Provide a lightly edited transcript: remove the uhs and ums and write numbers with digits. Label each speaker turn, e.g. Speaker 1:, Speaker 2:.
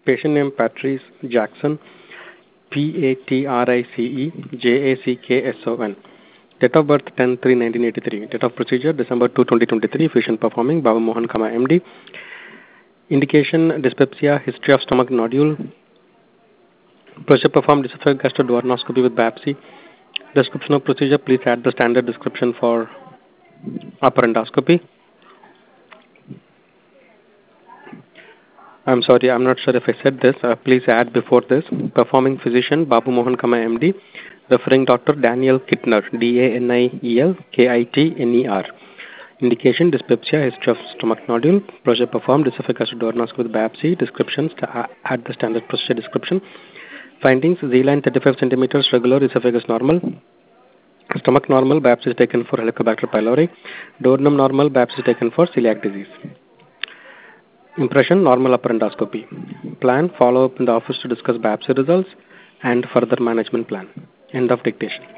Speaker 1: Patient name Patrice Jackson, Patrice Jackson. Date of birth 10/3/1983. Date of procedure December 2, 2023. Patient performing Babu Mohan Kama MD. Indication dyspepsia, history of stomach nodule. Procedure performed esophageal gastroduodenoscopy with biopsy. Description of procedure, please add the standard description for upper endoscopy. I'm sorry, I'm not sure if I said this. Please add before this. Performing physician Babu Mohan Kama MD. Referring doctor Daniel Kittner, Daniel Kittner. Indication dyspepsia, history of stomach nodule. Procedure performed esophageal duodenoscopy with biopsy. Descriptions, add the standard procedure description. Findings: Z-line 35 centimeters, regular, esophagus normal. Stomach normal, biopsy is taken for Helicobacter pylori. Duodenum normal, biopsy is taken for celiac disease. Impression: normal upper endoscopy. Plan: follow up in the office to discuss biopsy results and further management plan. End of dictation.